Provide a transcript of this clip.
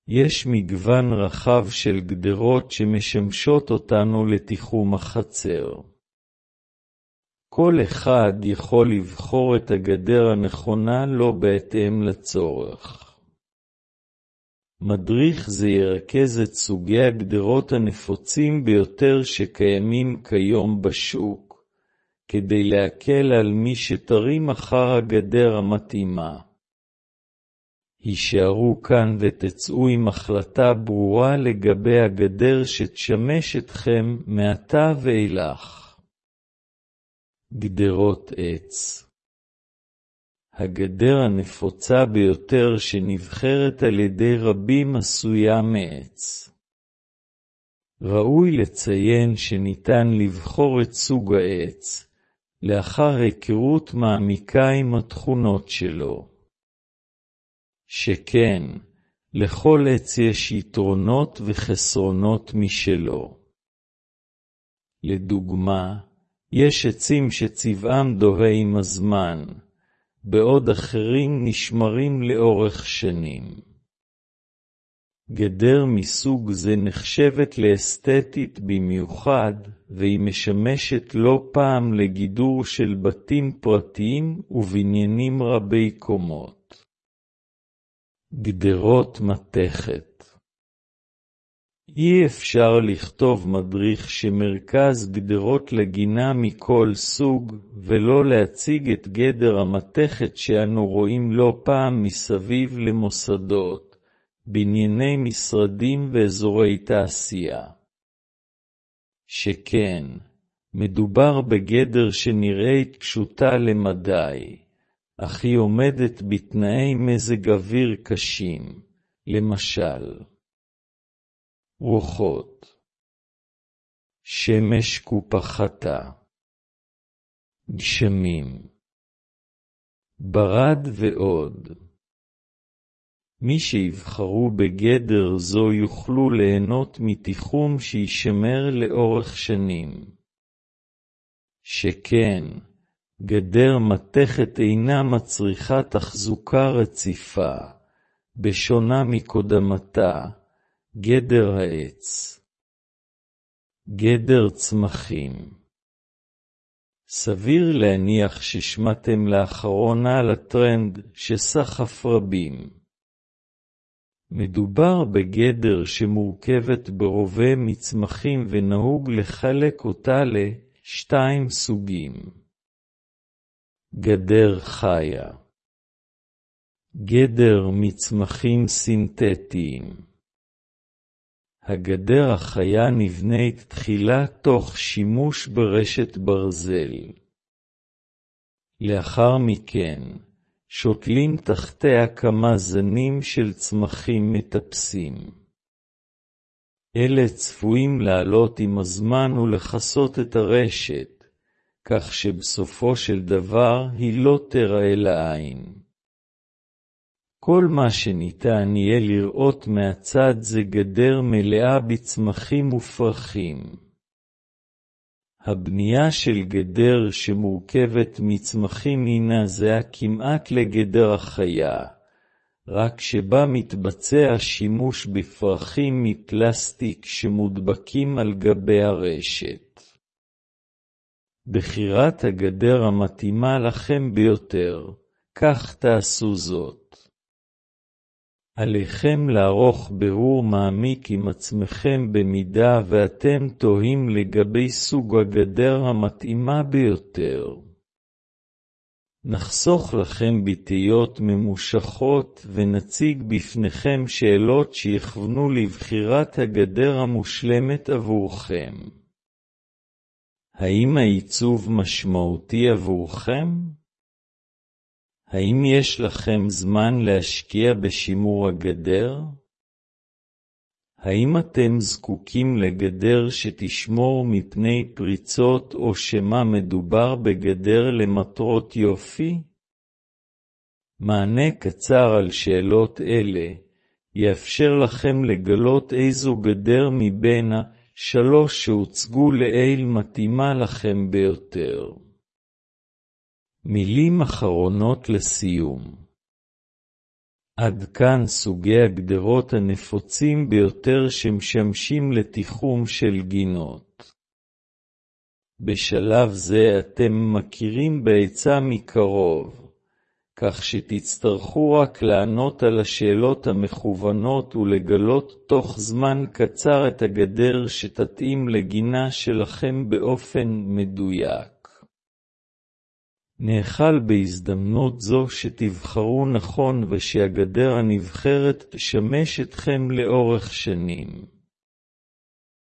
יש מגוון רחב של גדרות שמשמשות אותנו לתיחום החצר. כל אחד יכול לבחור את הגדר הנכונה לו בהתאם לצורך. מדריך זה ירכז את סוגי הגדרות הנפוצים ביותר שקיימים כיום בשוק, כדי להקל על מי שתרים אחר הגדר המתאימה. הישארו כאן ותצאו עם החלטה ברורה לגבי הגדר שתשמש אתכם מעתה ואילך. גדרות עץ. הגדר הנפוצה ביותר שנבחרת על ידי רבים עשויה מעץ. ראוי לציין שניתן לבחור את סוג העץ, לאחר היכרות מעמיקה עם התכונות שלו. שכן, לכל עץ יש יתרונות וחסרונות משלו. לדוגמה, יש עצים שצבעם דוהה עם הזמן, בעוד אחרים נשמרים לאורך שנים. גדר מסוג זה נחשבת לאסתטית במיוחד, והיא משמשת לא פעם לגידור של בתים פרטיים ובניינים רבי קומות. גדרות מתכת. אי אפשר לכתוב מדריך שמרכז גדרות לגינה מכל סוג, ולא להציג את גדר המתכת שאנו רואים לא פעם מסביב למוסדות, בנייני משרדים ואזורי תעשייה. שכן, מדובר בגדר שנראית פשוטה למדי, אך היא עומדת בתנאי מזג אוויר קשים, למשל רוחות, שמש קופחתה, גשמים, ברד ועוד. מי שיבחרו בגדר זו יוכלו ליהנות מתיחום שישמר לאורך שנים. שכן, גדר מתכת אינה מצריכה תחזוקה רציפה, בשונה מקודמתה, גדר העץ. גדר צמחים. סביר להניח ששמעתם לאחרונה על הטרנד שסחף רבים. מדובר בגדר שמורכבת ברובה מצמחים ונהוג לחלק אותה לשתיים סוגים. גדר חיה. גדר מצמחים סינתטיים. הגדר החיה נבנית תחילה תוך שימוש ברשת ברזל. לאחר מכן, שותלים תחתיה כמה זנים של צמחים מטפסים. אלה צפויים לעלות עם הזמן ולחסות את הרשת, כך שבסופו של דבר היא לא תראה לעין. כל מה שניתן יהיה לראות מהצד זה גדר מלאה בצמחים ופרחים. הבנייה של גדר שמורכבת מצמחים הינה זהה כמעט לגדר החיה, רק שבה מתבצע שימוש בפרחים מפלסטיק שמודבקים על גבי הרשת. בחירת הגדר המתאימה לכם ביותר, כך תעשו זאת. עליכם לערוך בירור מעמיק עם עצמכם במידה ואתם תוהים לגבי סוג הגדר המתאימה ביותר. נחסוך לכם בתהיות ממושכות ונציג בפניכם שאלות שיכוונו לבחירת הגדר המושלמת עבורכם. האם העיצוב משמעותי עבורכם? האם יש לכם זמן להשקיע בשימור הגדר? האם אתם זקוקים לגדר שתשמור מפני פריצות או שמה מדובר בגדר למטרות יופי? מענה קצר על שאלות אלה יאפשר לכם לגלות איזו גדר מבין השלוש שהוצגו לעיל מתאימה לכם ביותר. מילים אחרונות לסיום. עד כאן סוגי הגדרות הנפוצים ביותר שמשמשים לתיחום של גינות. בשלב זה אתם מכירים בעצה מקרוב, כך שתצטרכו רק לענות על השאלות המכוונות ולגלות תוך זמן קצר את הגדר שתתאים לגינה שלכם באופן מדויק. נאחל בהזדמנות זו שתבחרו נכון ושהגדר הנבחרת תשמש אתכם לאורך שנים.